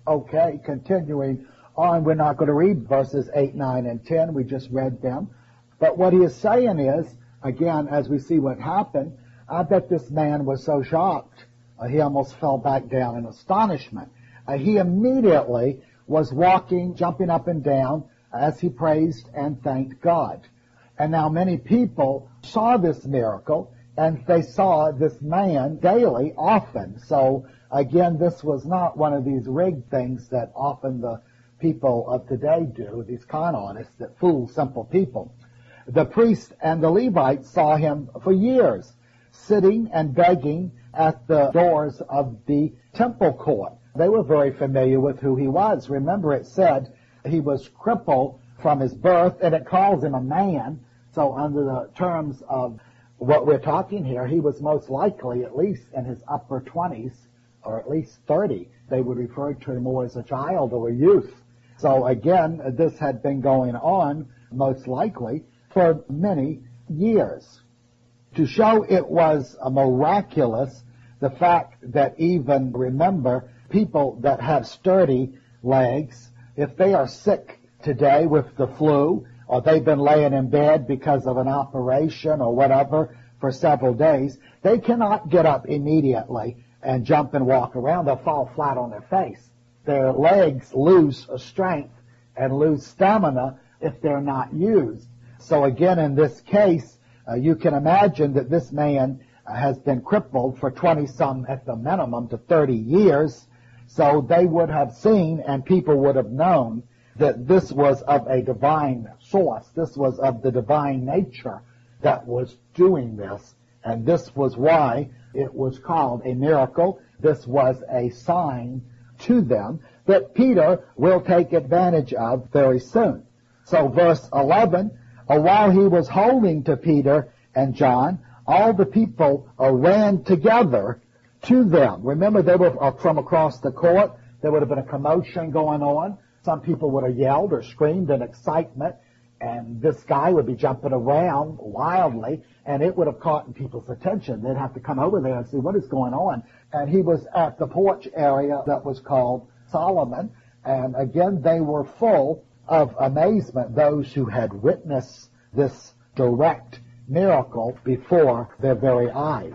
Okay, continuing on, we're not going to read verses 8, 9, and 10. We just read them. But what he is saying is, again, as we see what happened, I bet this man was so shocked, he almost fell back down in astonishment. He immediately was walking, jumping up and down as he praised and thanked God. And now many people saw this miracle, and they saw this man daily, often. So again, this was not one of these rigged things that often the people of today do, these con artists that fool simple people. The priest and the Levites saw him for years, sitting and begging at the doors of the temple court. They were very familiar with who he was. Remember, it said he was crippled from his birth, and it calls him a man. So under the terms of what we're talking here, he was most likely at least in his upper 20s, or at least 30. They would refer to him more as a child or a youth. So again, this had been going on, most likely, for many years. To show it was miraculous, the fact that even, remember, people that have sturdy legs, if they are sick today with the flu, or they've been laying in bed because of an operation or whatever for several days, they cannot get up immediately and jump and walk around. They'll fall flat on their face. Their legs lose strength and lose stamina if they're not used. So again, in this case, you can imagine that this man has been crippled for 20-some at the minimum to 30 years. So they would have seen, and people would have known, that this was of a divine source. This was of the divine nature that was doing this. And this was why it was called a miracle. This was a sign to them that Peter will take advantage of very soon. So verse 11, while he was holding to Peter and John, all the people ran together to them. Remember, they were from across the court. There would have been a commotion going on. Some people would have yelled or screamed in excitement, and this guy would be jumping around wildly, and it would have caught people's attention. They'd have to come over there and see what is going on. And he was at the porch area that was called Solomon, and again, they were full of amazement, those who had witnessed this direct miracle before their very eyes.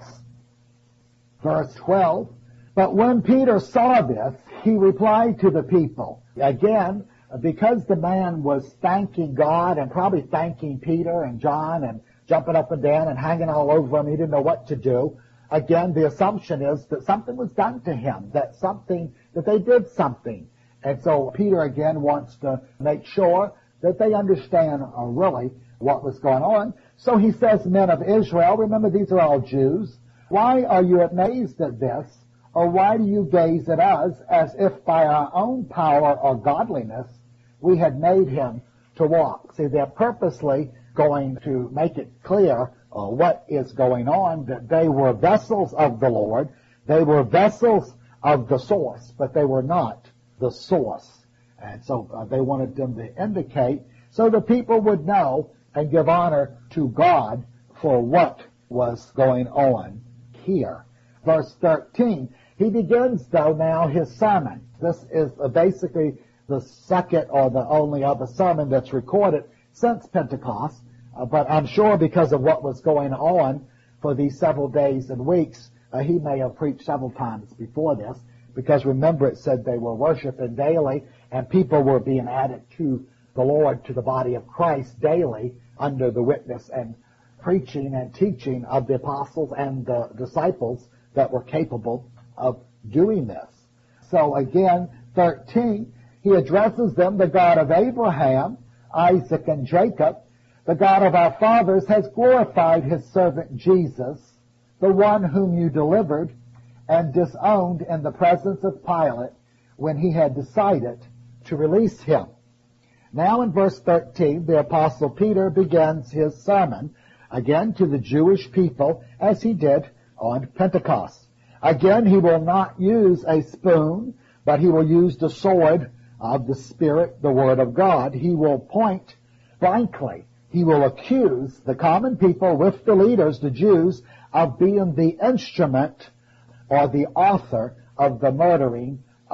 Verse 12, but when Peter saw this, he replied to the people. Again, because the man was thanking God and probably thanking Peter and John and jumping up and down and hanging all over him, he didn't know what to do. Again, the assumption is that something was done to him, that they did something. And so Peter again wants to make sure that they understand really what was going on. So he says, men of Israel, remember these are all Jews, why are you amazed at this? Or why do you gaze at us as if by our own power or godliness we had made him to walk? See, they're purposely going to make it clear what is going on, that they were vessels of the Lord. They were vessels of the source, but they were not the source. And so they wanted them to indicate so the people would know and give honor to God for what was going on here. Verse 13, he begins, though, now his sermon. This is basically the second or the only other sermon that's recorded since Pentecost. But I'm sure because of what was going on for these several days and weeks, he may have preached several times before this. Because remember, it said they were worshiping daily, and people were being added to the Lord, to the body of Christ daily under the witness and preaching and teaching of the apostles and the disciples that were capable of doing this. So again, 13, he addresses them, the God of Abraham, Isaac, and Jacob, the God of our fathers, has glorified his servant Jesus, the one whom you delivered and disowned in the presence of Pilate when he had decided to release him. Now in verse 13, the Apostle Peter begins his sermon, again to the Jewish people, as he did on Pentecost. Again, he will not use a spoon, but he will use the sword of the Spirit, the Word of God. He will point blankly. He will accuse the common people with the leaders, the Jews, of being the instrument or the author of the murdering of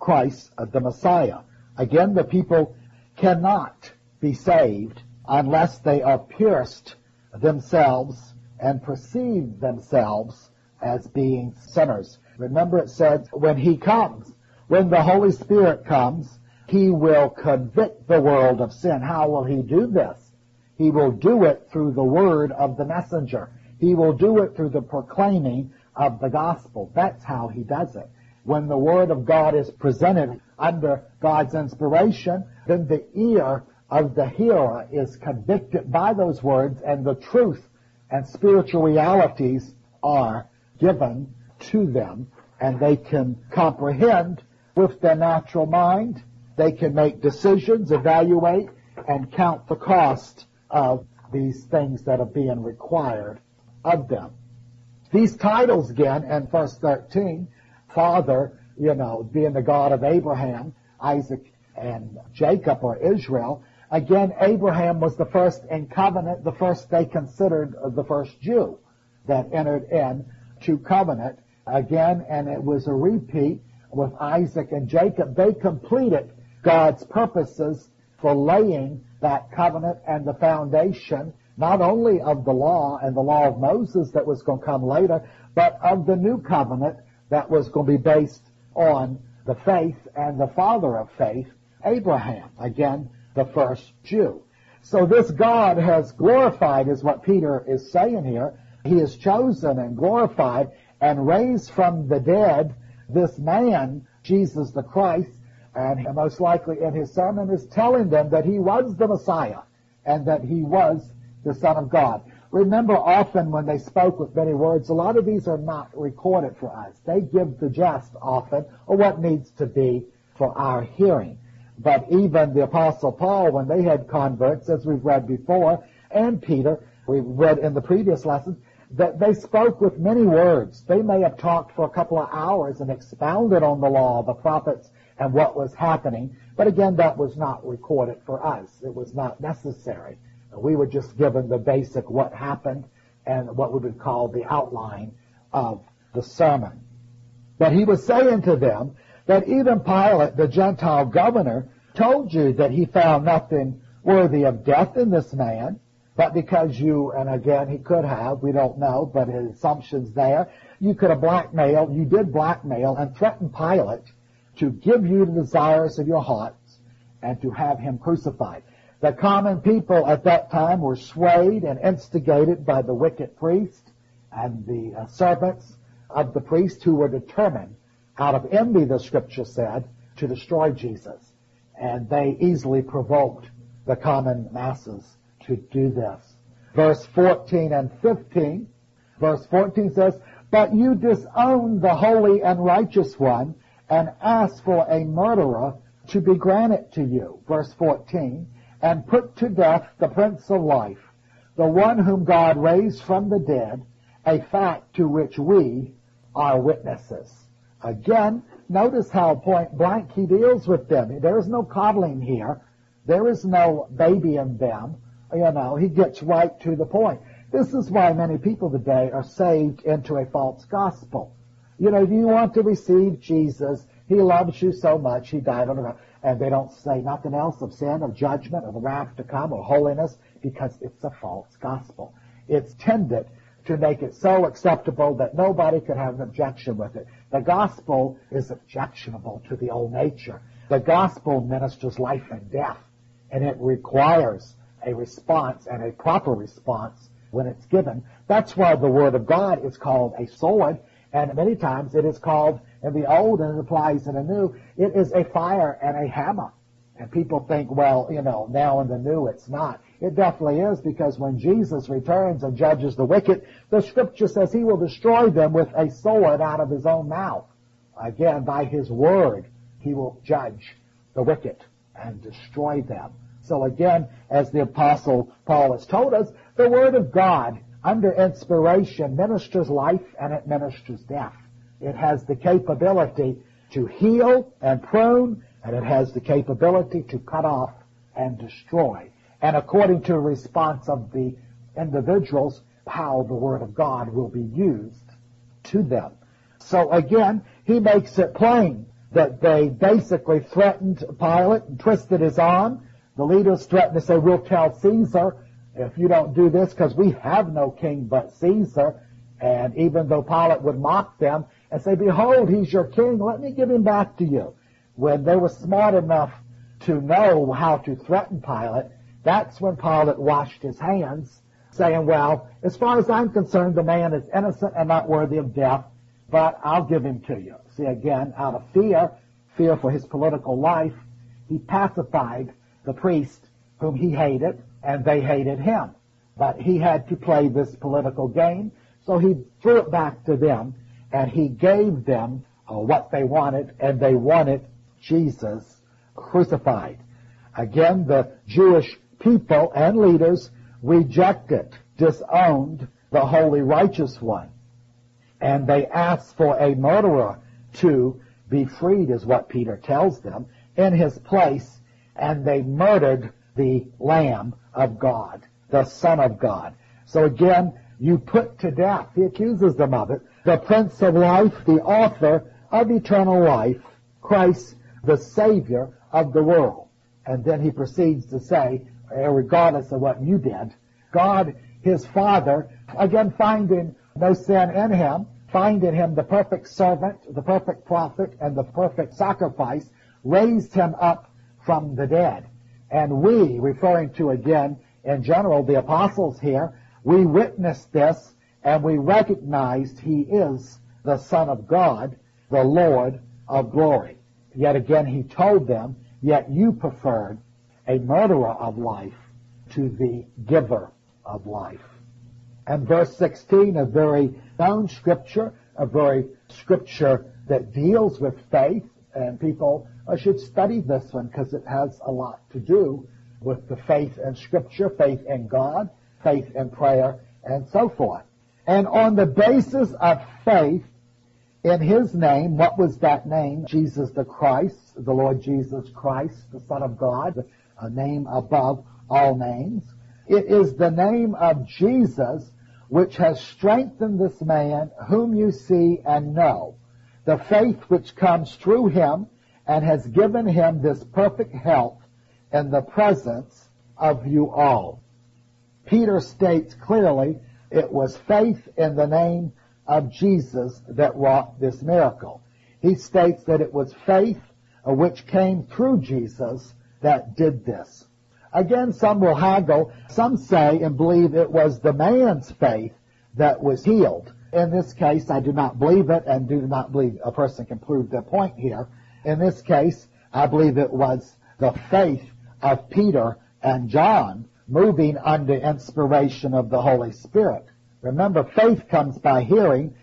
Christ, the Messiah. Again, the people cannot be saved unless they are pierced themselves and perceive themselves as being sinners. Remember, it said when he comes, when the Holy Spirit comes, he will convict the world of sin. How will he do this? He will do it through the word of the messenger. He will do it through the proclaiming of the gospel. That's how he does it. When the word of God is presented under God's inspiration, then the ear of the hearer is convicted by those words, and the truth and spiritual realities are given to them, and they can comprehend with their natural mind. They can make decisions, evaluate, and count the cost of these things that are being required of them. These titles again in verse 13, Father, being the God of Abraham, Isaac, and Jacob, or Israel. Again, Abraham was the first in covenant, the first they considered the first Jew that entered into covenant. Again, and it was a repeat with Isaac and Jacob. They completed God's purposes for laying that covenant and the foundation, not only of the law and the law of Moses that was going to come later, but of the new covenant that was going to be based on the faith and the father of faith, Abraham, again, the first Jew. So this God has glorified, is what Peter is saying here. He has chosen and glorified and raised from the dead this man, Jesus the Christ, and most likely in his sermon is telling them that he was the Messiah and that he was the Son of God. Remember, often when they spoke with many words, a lot of these are not recorded for us. They give the gist often of what needs to be for our hearing. But even the Apostle Paul, when they had converts, as we've read before, and Peter, we've read in the previous lessons, that they spoke with many words. They may have talked for a couple of hours and expounded on the law, the prophets, and what was happening. But again, that was not recorded for us. It was not necessary. We were just given the basic what happened and what we would call the outline of the sermon. But he was saying to them that even Pilate, the Gentile governor, told you that he found nothing worthy of death in this man, but because you, and again he could have, we don't know, but his assumption's there, you could have blackmailed, you did blackmail and threaten Pilate to give you the desires of your hearts and to have him crucified. The common people at that time were swayed and instigated by the wicked priest and the servants of the priest, who were determined, out of envy, the scripture said, to destroy Jesus. And they easily provoked the common masses to do this. Verse 14 and 15. Verse 14 says, "But you disowned the holy and righteous one and asked for a murderer to be granted to you." Verse 14. "And put to death the Prince of Life, the one whom God raised from the dead, a fact to which we are witnesses." Again, notice how point blank he deals with them. There is no coddling here. There is no babying them. He gets right to the point. This is why many people today are saved into a false gospel. Do you want to receive Jesus? He loves you so much, he died on the cross. And they don't say nothing else of sin, of judgment, of the wrath to come, or holiness, because it's a false gospel. It's tended to make it so acceptable that nobody could have an objection with it. The gospel is objectionable to the old nature. The gospel ministers life and death, and it requires a response, and a proper response when it's given. That's why the Word of God is called a sword, and many times it is called, in the old, and it applies in the new, it is a fire and a hammer. And people think, well, now in the new it's not. It definitely is, because when Jesus returns and judges the wicked, the scripture says he will destroy them with a sword out of his own mouth. Again, by his word, he will judge the wicked and destroy them. So again, as the Apostle Paul has told us, the Word of God, under inspiration, ministers life and it ministers death. It has the capability to heal and prune, and it has the capability to cut off and destroy. And according to the response of the individuals, how the Word of God will be used to them. So again, he makes it plain that they basically threatened Pilate and twisted his arm. The leaders threatened to say, we'll tell Caesar if you don't do this, because we have no king but Caesar. And even though Pilate would mock them and say, behold, he's your king, let me give him back to you. When they were smart enough to know how to threaten Pilate, that's when Pilate washed his hands, saying, well, as far as I'm concerned, the man is innocent and not worthy of death, but I'll give him to you. See, again, out of fear for his political life, he pacified the priest whom he hated, and they hated him. But he had to play this political game, so he threw it back to them, and he gave them what they wanted, and they wanted Jesus crucified. Again, the Jewish people and leaders rejected, disowned the Holy Righteous One, and they asked for a murderer to be freed, is what Peter tells them, in his place, and they murdered the Lamb of God, the Son of God. So again, you put to death, he accuses them of it, the Prince of Life, the author of eternal life, Christ, the Savior of the world. And then he proceeds to say, regardless of what you did, God, his Father, again finding no sin in him, finding him the perfect servant, the perfect prophet, and the perfect sacrifice, raised him up from the dead. And we, referring to again, in general, the apostles here, we witnessed this and we recognized he is the Son of God, the Lord of glory. Yet again he told them, yet you preferred a murderer of life to the giver of life. And verse 16, a very known scripture, a very scripture that deals with faith, and people should study this one because it has a lot to do with the faith in Scripture, faith in God, faith in prayer, and so forth. And on the basis of faith in his name, what was that name? Jesus the Christ, the Lord Jesus Christ, the Son of God, a name above all names. It is the name of Jesus which has strengthened this man whom you see and know, the faith which comes through him and has given him this perfect health in the presence of you all. Peter states clearly it was faith in the name of Jesus that wrought this miracle. He states that it was faith which came through Jesus that did this. Again, some will haggle. Some say and believe it was the man's faith that was healed. In this case, I do not believe it and do not believe a person can prove their point here. In this case, I believe it was the faith of Peter and John moving under inspiration of the Holy Spirit. Remember, faith comes by hearing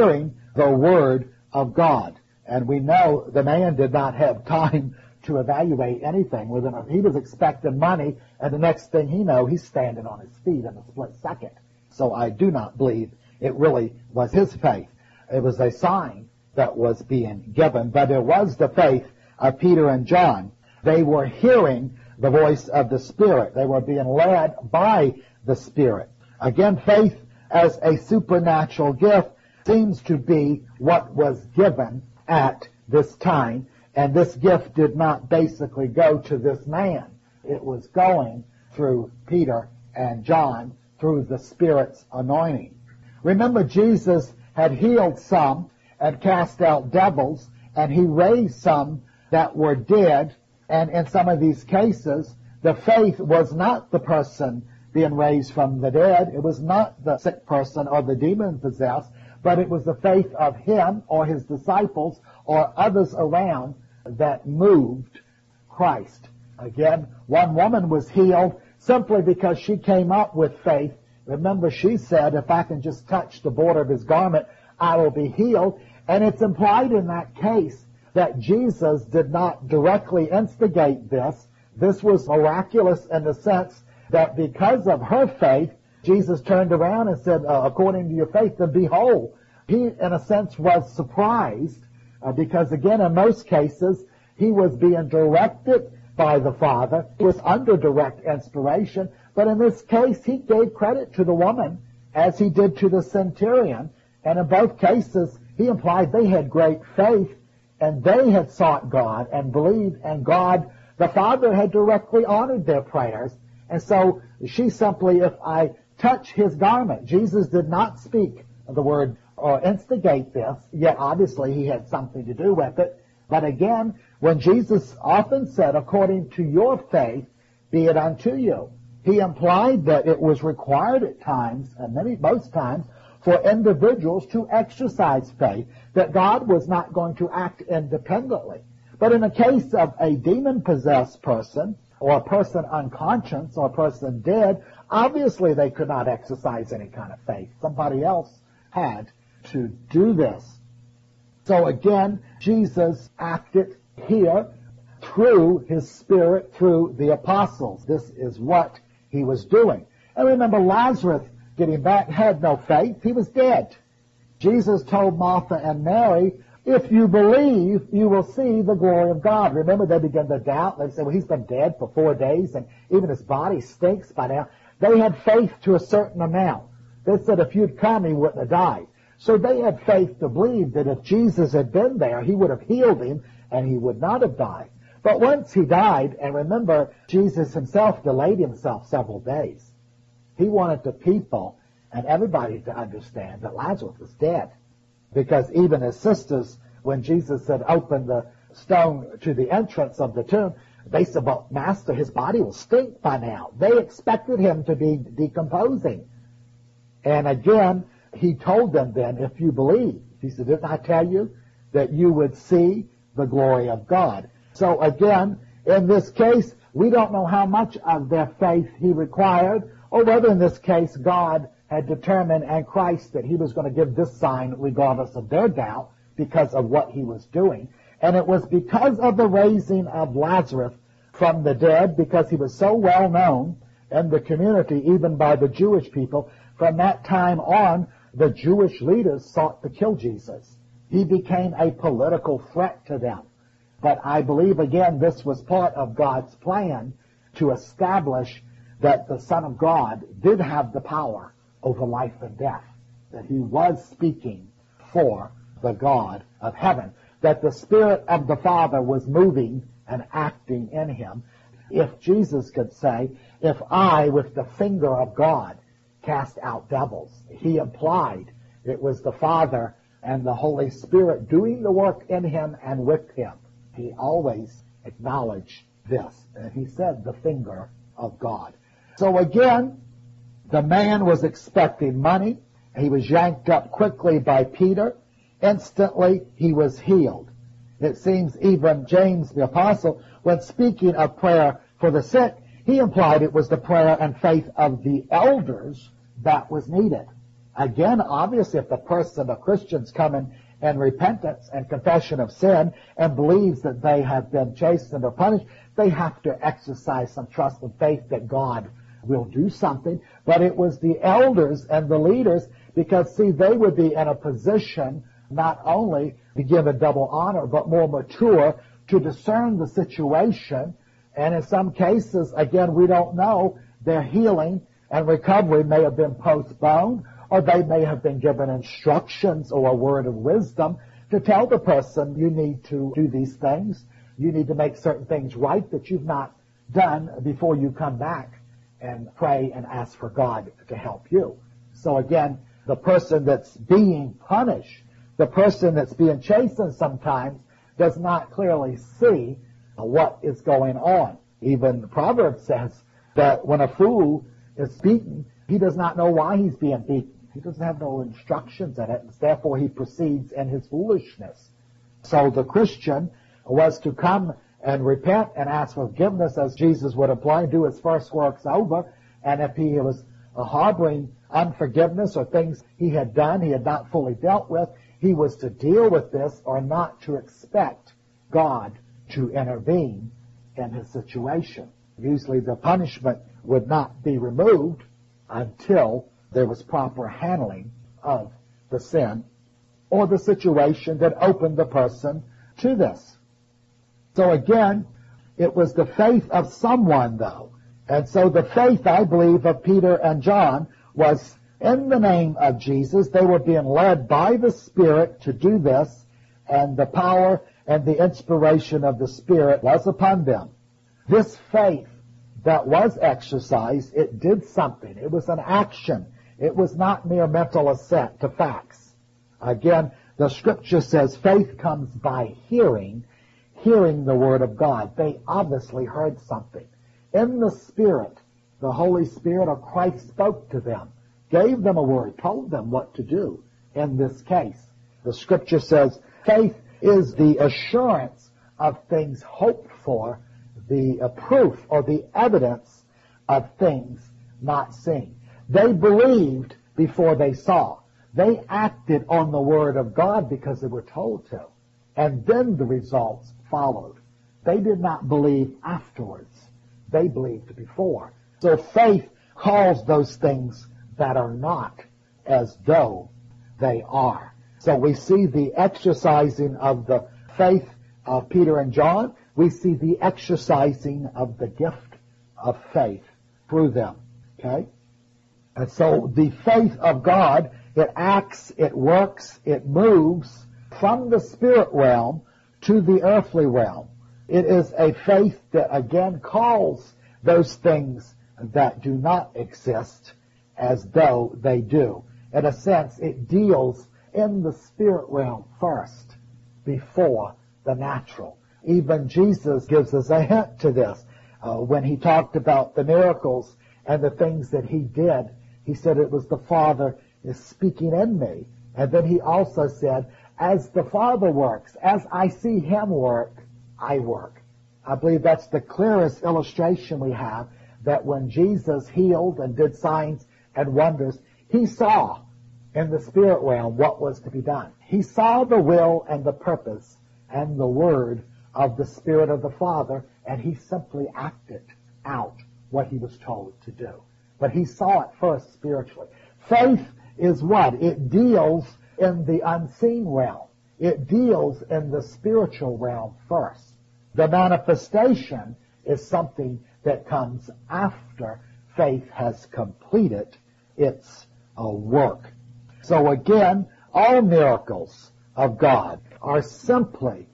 the Word of God. And we know the man did not have time to evaluate anything. He was expecting money, and the next thing he knows, he's standing on his feet in a split second. So I do not believe it really was his faith. It was a sign that was being given, but it was the faith of Peter and John. They were hearing the voice of the Spirit. They were being led by the Spirit. Again, faith as a supernatural gift seems to be what was given at this time, and this gift did not basically go to this man. It was going through Peter and John through the Spirit's anointing. Remember, Jesus had healed some and cast out devils, and he raised some that were dead, and in some of these cases, the faith was not the person being raised from the dead. It was not the sick person or the demon-possessed, but it was the faith of him or his disciples or others around that moved Christ. Again, one woman was healed simply because she came up with faith. Remember, she said, if I can just touch the border of his garment, I will be healed. And it's implied in that case that Jesus did not directly instigate this. This was miraculous in the sense that because of her faith, Jesus turned around and said, according to your faith, then be whole. He, in a sense, was surprised because, again, in most cases, he was being directed by the Father. He was under direct inspiration. But in this case, he gave credit to the woman as he did to the centurion. And in both cases, he implied they had great faith and they had sought God and believed, and God, the Father, had directly honored their prayers. And so she simply, if I touch his garment, Jesus did not speak the word or instigate this, yet obviously he had something to do with it. But again, when Jesus often said, according to your faith, be it unto you, he implied that it was required at times, and most times, for individuals to exercise faith, that God was not going to act independently. But in the case of a demon-possessed person, or a person unconscious, or a person dead, obviously they could not exercise any kind of faith. Somebody else had to do this. So again, Jesus acted here through his Spirit, through the apostles. This is what he was doing. And remember, Lazarus, getting back, had no faith. He was dead. Jesus told Martha and Mary, if you believe, you will see the glory of God. Remember, they began to doubt. They said, well, he's been dead for 4 days, and even his body stinks by now. They had faith to a certain amount. They said, if you'd come, he wouldn't have died. So they had faith to believe that if Jesus had been there, he would have healed him, and he would not have died. But once he died, and remember, Jesus himself delayed himself several days. He wanted the people and everybody to understand that Lazarus was dead. Because even his sisters, when Jesus said, open the stone to the entrance of the tomb, they said, well, Master, his body will stink by now. They expected him to be decomposing. And again, he told them then, if you believe, he said, didn't I tell you that you would see the glory of God? So again, in this case, we don't know how much of their faith he required, or whether in this case God had determined, and Christ, that he was going to give this sign regardless of their doubt because of what he was doing. And it was because of the raising of Lazarus from the dead, because he was so well known in the community, even by the Jewish people. From that time on, the Jewish leaders sought to kill Jesus. He became a political threat to them. But I believe, again, this was part of God's plan to establish that the Son of God did have the power over life and death, that he was speaking for the God of heaven, that the Spirit of the Father was moving and acting in him. If Jesus could say, if I, with the finger of God, cast out devils, he implied it was the Father and the Holy Spirit doing the work in him and with him. He always acknowledged this, and he said the finger of God. So again, the man was expecting money. He was yanked up quickly by Peter. Instantly, he was healed. It seems even James the Apostle, when speaking of prayer for the sick, he implied it was the prayer and faith of the elders that was needed. Again, obviously, if the person, the Christians, come in repentance and confession of sin and believes that they have been chastened or punished, they have to exercise some trust and faith that God will do something. But it was the elders and the leaders, because, see, they would be in a position not only to give a double honor, but more mature to discern the situation. And in some cases, again, we don't know, their healing and recovery may have been postponed, or they may have been given instructions or a word of wisdom to tell the person, you need to do these things. You need to make certain things right that you've not done before you come back and pray and ask for God to help you. So again, the person that's being punished, the person that's being chastened sometimes, does not clearly see what is going on. Even the proverb says that when a fool is beaten, he does not know why he's being beaten. He doesn't have no instructions in it. Therefore, he proceeds in his foolishness. So the Christian was to come and repent and ask forgiveness, as Jesus would imply, do his first works over. And if he was harboring unforgiveness or things he had done he had not fully dealt with, he was to deal with this, or not to expect God to intervene in his situation. Usually the punishment would not be removed until there was proper handling of the sin or the situation that opened the person to this. So again, it was the faith of someone, though. And so the faith, I believe, of Peter and John was in the name of Jesus. They were being led by the Spirit to do this, and the power and the inspiration of the Spirit was upon them. This faith that was exercised, it did something. It was an action. It was not mere mental assent to facts. Again, the Scripture says faith comes by hearing the Word of God. They obviously heard something. In the Spirit, the Holy Spirit or Christ spoke to them, gave them a word, told them what to do in this case. The Scripture says faith is the assurance of things hoped for, the proof or the evidence of things not seen. They believed before they saw. They acted on the Word of God because they were told to. And then the results followed. They did not believe afterwards. They believed before. So faith calls those things that are not as though they are. So we see the exercising of the faith of Peter and John. We see the exercising of the gift of faith through them. Okay? And so the faith of God, it acts, it works, it moves from the spirit realm to the earthly realm. It is a faith that again calls those things that do not exist as though they do. In a sense, it deals in the spirit realm first before the natural. Even Jesus gives us a hint to this. When he talked about the miracles and the things that he did, he said it was the Father is speaking in me. And then he also said, as the Father works, as I see him work, I work. I believe that's the clearest illustration we have that when Jesus healed and did signs and wonders, he saw in the spirit realm what was to be done. He saw the will and the purpose and the word of the Spirit of the Father, and he simply acted out what he was told to do. But he saw it first spiritually. Faith is what? It deals in the unseen realm. It deals in the spiritual realm first. The manifestation is something that comes after faith has completed its work. So again, all miracles of God are simply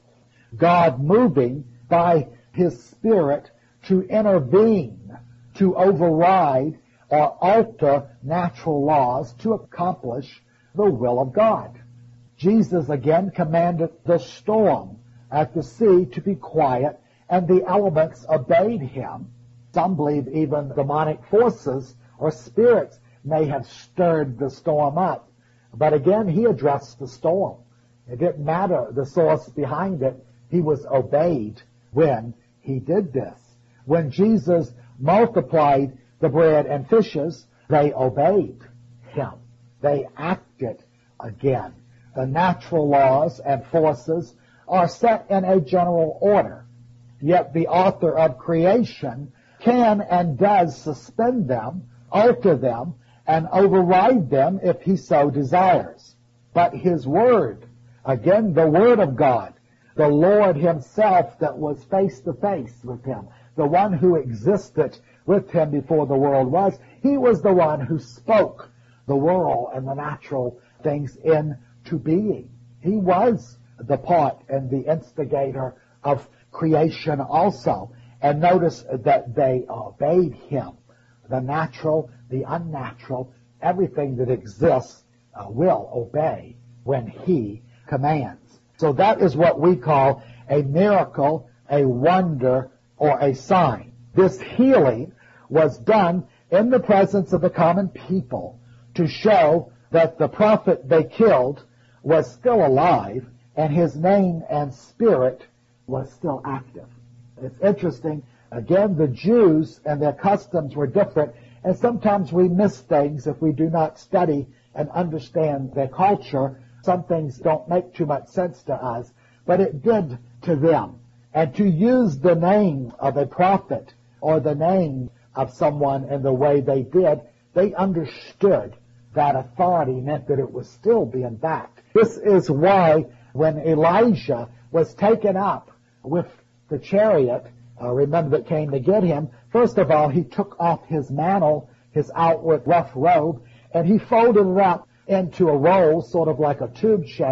God moving by his Spirit to intervene, to override or alter natural laws to accomplish the will of God. Jesus again commanded the storm at the sea to be quiet, and the elements obeyed him. Some believe even demonic forces or spirits may have stirred the storm up. But again, he addressed the storm. It didn't matter the source behind it. He was obeyed when he did this. When Jesus multiplied the bread and fishes, they obeyed him. They acted again. The natural laws and forces are set in a general order. Yet the author of creation can and does suspend them, alter them, and override them if he so desires. But his word, again, the word of God, the Lord himself that was face to face with him, the one who existed with him before the world was, he was the one who spoke the world and the natural things into being. He was the part and the instigator of creation also. And notice that they obeyed him. The natural, the unnatural, everything that exists will obey when he commands. So that is what we call a miracle, a wonder, or a sign. This healing was done in the presence of the common people to show that the prophet they killed was still alive and his name and spirit was still active. It's interesting. Again, the Jews and their customs were different, and sometimes we miss things if we do not study and understand their culture. Some things don't make too much sense to us, but it did to them. And to use the name of a prophet or the name of someone in the way they did, they understood that authority meant that it was still being backed. This is why when Elijah was taken up with the chariot, remember that came to get him, first of all, he took off his mantle, his outward rough robe, and he folded it up into a roll, sort of like a tube shape,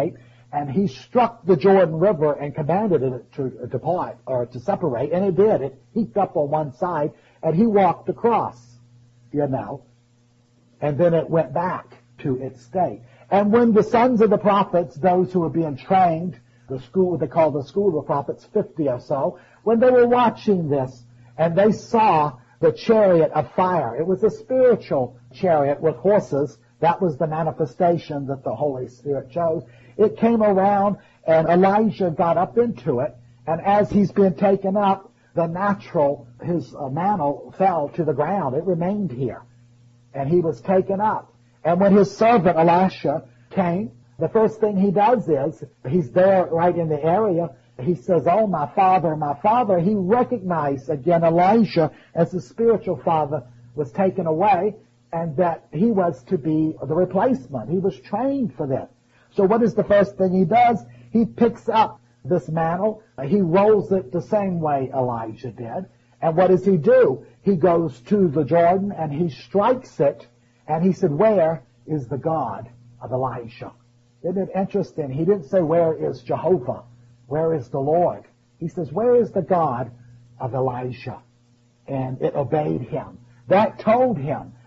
and he struck the Jordan River and commanded it to depart, or to separate, and it did. It heaped up on one side, and he walked across, and then it went back to its state. And when the sons of the prophets, those who were being trained, the school, they call the school of the prophets, 50 or so, when they were watching this, and they saw the chariot of fire, it was a spiritual chariot with horses. That was the manifestation that the Holy Spirit chose. It came around, and Elijah got up into it, and as he's been taken up, his mantle fell to the ground. It remained here, and he was taken up. And when his servant Elisha came, the first thing he does is, he's there right in the area, he says, "Oh, my father, my father." He recognized again Elijah as his spiritual father was taken away, and that he was to be the replacement. He was trained for this. So what is the first thing he does? He picks up this mantle. He rolls it the same way Elijah did. And what does he do? He goes to the Jordan and he strikes it, and he said, "Where is the God of Elijah?" Isn't it interesting? He didn't say, "Where is Jehovah? Where is the Lord?" He says, "Where is the God of Elijah?" And it obeyed him. That told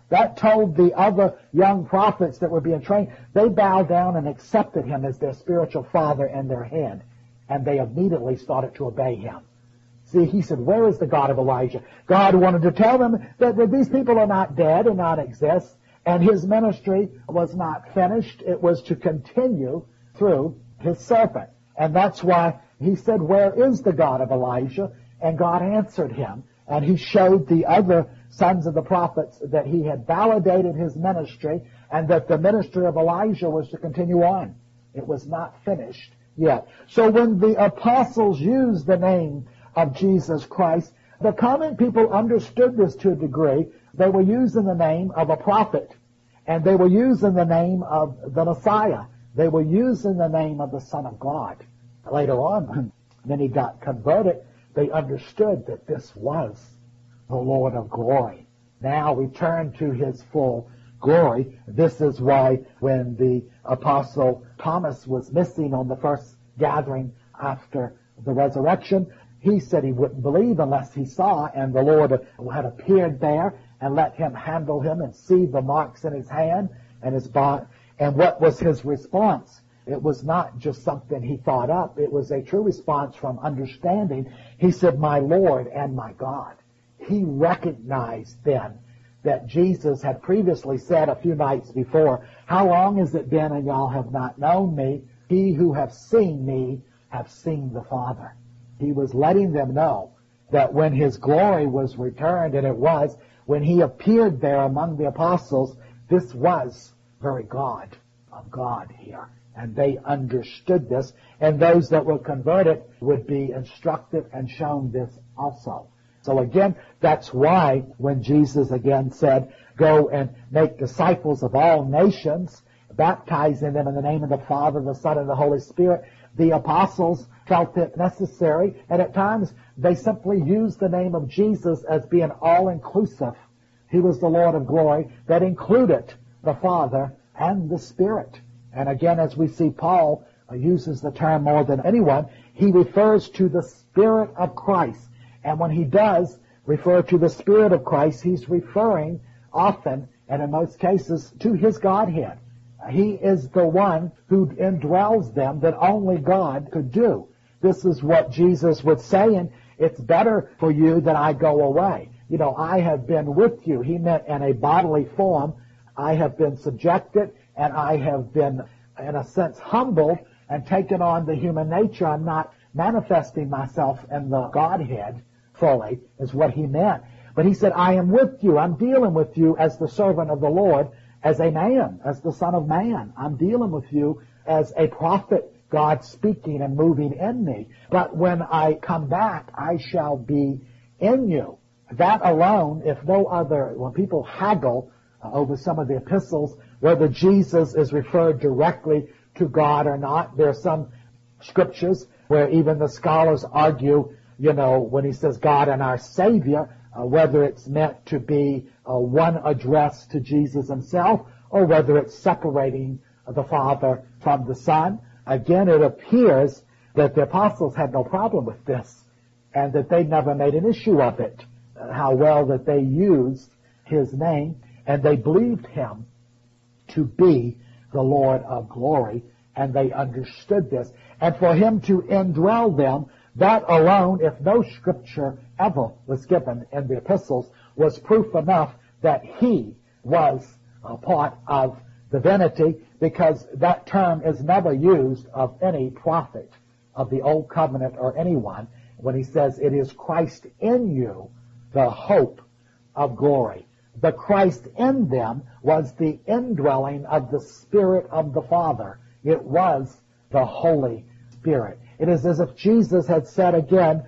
the other young prophets that were being trained, they bowed down and accepted him as their spiritual father and their head. And they immediately started to obey him. See, he said, "Where is the God of Elijah?" God wanted to tell them that these people are not dead and not exist. And his ministry was not finished. It was to continue through his servant. And that's why he said, "Where is the God of Elijah?" And God answered him. And he showed the other sons of the prophets that he had validated his ministry, and that the ministry of Elijah was to continue on. It was not finished yet. So when the apostles used the name of Jesus Christ, the common people understood this to a degree. They were using the name of a prophet, and they were using the name of the Messiah. They were using the name of the Son of God. Later on, when he got converted, they understood that this was the Lord of glory. Now we turn to his full glory. This is why when the apostle Thomas was missing on the first gathering after the resurrection, he said he wouldn't believe unless he saw, and the Lord had appeared there and let him handle him and see the marks in his hand and his body. And what was his response? It was not just something he thought up. It was a true response from understanding. He said, "My Lord and my God." He recognized then that Jesus had previously said a few nights before, "How long has it been and y'all have not known me? He who have seen me have seen the Father." He was letting them know that when his glory was returned, and it was, when he appeared there among the apostles, this was very God of God here. And they understood this, and those that were converted would be instructed and shown this also. So again, that's why when Jesus again said, "Go and make disciples of all nations, baptizing them in the name of the Father, the Son, and the Holy Spirit," the apostles felt it necessary, and at times they simply used the name of Jesus as being all-inclusive. He was the Lord of glory that included the Father and the Spirit. And again, as we see, Paul uses the term more than anyone. He refers to the Spirit of Christ. And when he does refer to the Spirit of Christ, he's referring often, and in most cases, to his Godhead. He is the one who indwells them that only God could do. This is what Jesus was saying. It's better for you that I go away. I have been with you. He meant in a bodily form. I have been subjected, and I have been, in a sense, humbled and taken on the human nature. I'm not manifesting myself in the Godhead fully, is what he meant. But he said, "I am with you. I'm dealing with you as the servant of the Lord, as a man, as the Son of Man. I'm dealing with you as a prophet, God speaking and moving in me. But when I come back, I shall be in you." That alone, if no other, when people haggle over some of the epistles, whether Jesus is referred directly to God or not, there are some scriptures where even the scholars argue, when he says God and our Savior, whether it's meant to be one address to Jesus himself, or whether it's separating the Father from the Son. Again, it appears that the apostles had no problem with this and that they never made an issue of it, how well that they used his name, and they believed him to be the Lord of glory, and they understood this. And for him to indwell them, that alone, if no scripture ever was given in the epistles, was proof enough that he was a part of divinity, because that term is never used of any prophet of the Old Covenant or anyone when he says it is Christ in you, the hope of glory. The Christ in them was the indwelling of the Spirit of the Father. It was the Holy Spirit. It is as if Jesus had said again,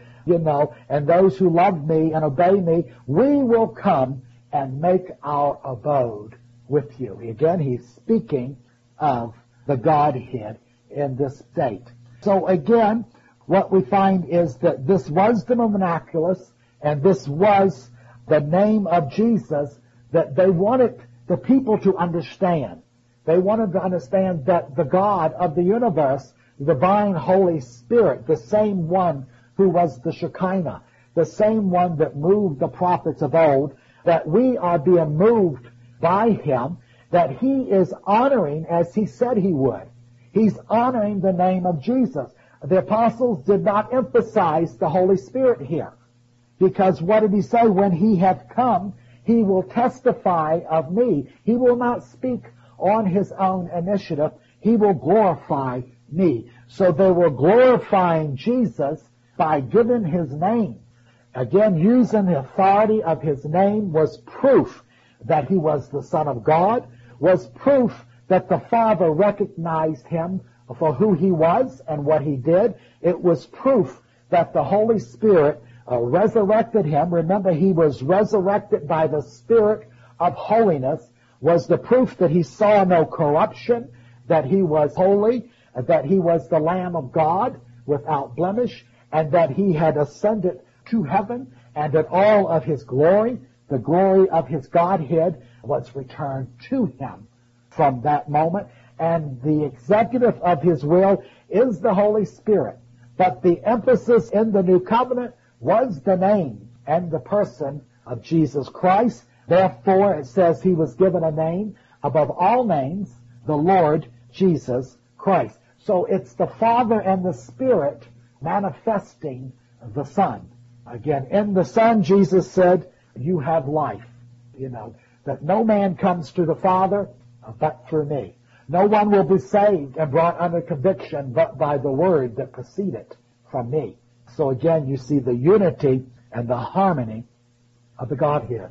and those who love me and obey me, we will come and make our abode with you. Again, he's speaking of the Godhead in this state. So again, what we find is that this was the monaculus, and this was the name of Jesus that they wanted the people to understand. They wanted to understand that the God of the universe, the divine Holy Spirit, the same one who was the Shekinah, the same one that moved the prophets of old, that we are being moved by him, that he is honoring as he said he would. He's honoring the name of Jesus. The apostles did not emphasize the Holy Spirit here, because what did he say? When he hath come, he will testify of me. He will not speak on his own initiative. He will glorify me. So they were glorifying Jesus by giving his name. Again, using the authority of his name was proof that he was the Son of God, was proof that the Father recognized him for who he was and what he did. It was proof that the Holy Spirit resurrected him. Remember, he was resurrected by the Spirit of holiness, was the proof that he saw no corruption, that he was holy, that he was the Lamb of God without blemish, and that he had ascended to heaven, and that all of his glory, the glory of his Godhead, was returned to him from that moment. And the executive of his will is the Holy Spirit. But the emphasis in the New Covenant was the name and the person of Jesus Christ. Therefore, it says he was given a name above all names, the Lord Jesus Christ. So it's the Father and the Spirit manifesting the Son. Again, in the Son, Jesus said, you have life. That no man comes to the Father but through me. No one will be saved and brought under conviction but by the word that proceeded from me. So again, you see the unity and the harmony of the Godhead.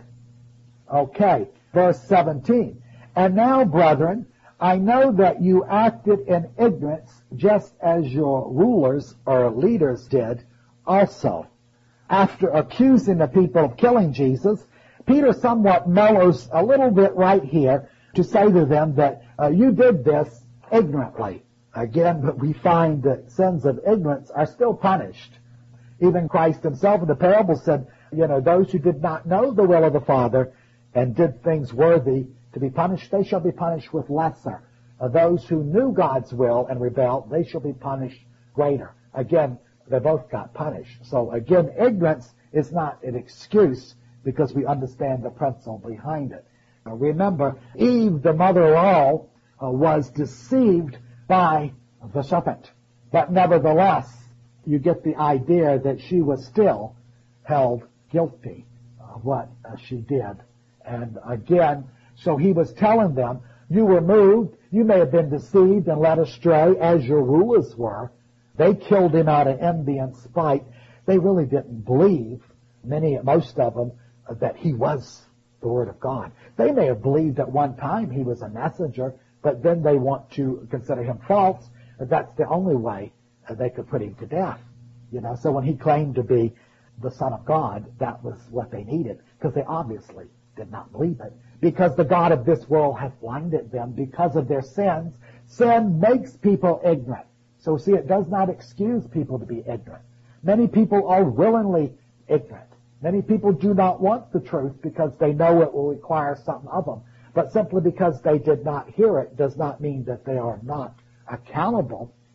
Okay, verse 17. And now, brethren, I know that you acted in ignorance just as your rulers or leaders did also. After accusing the people of killing Jesus, Peter somewhat mellows a little bit right here to say to them that you did this ignorantly. Again, but we find that sins of ignorance are still punished. Even Christ himself in the parable said, those who did not know the will of the Father and did things worthy to be punished, they shall be punished with lesser. Those who knew God's will and rebelled, they shall be punished greater. Again, they both got punished. So again, ignorance is not an excuse because we understand the principle behind it. Now, remember, Eve, the mother of all, was deceived by the serpent. But nevertheless, you get the idea that she was still held guilty of what she did. And again, so he was telling them, you were moved, you may have been deceived and led astray as your rulers were. They killed him out of envy and spite. They really didn't believe, most of them, that he was the Word of God. They may have believed at one time he was a messenger, but then they want to consider him false. That's the only way they could put him to death. So when he claimed to be the Son of God, that was what they needed, because they obviously did not believe it. Because the God of this world hath blinded them because of their sins. Sin makes people ignorant. So see, it does not excuse people to be ignorant. Many people are willingly ignorant. Many people do not want the truth because they know it will require something of them. But simply because they did not hear it does not mean that they are not accountable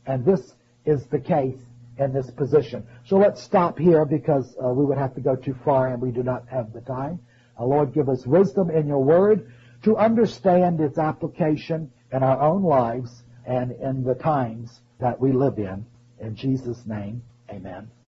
And this is the case in this position. So let's stop here because we would have to go too far and we do not have the time. Lord, give us wisdom in your word to understand its application in our own lives and in the times that we live in. In Jesus' name, amen.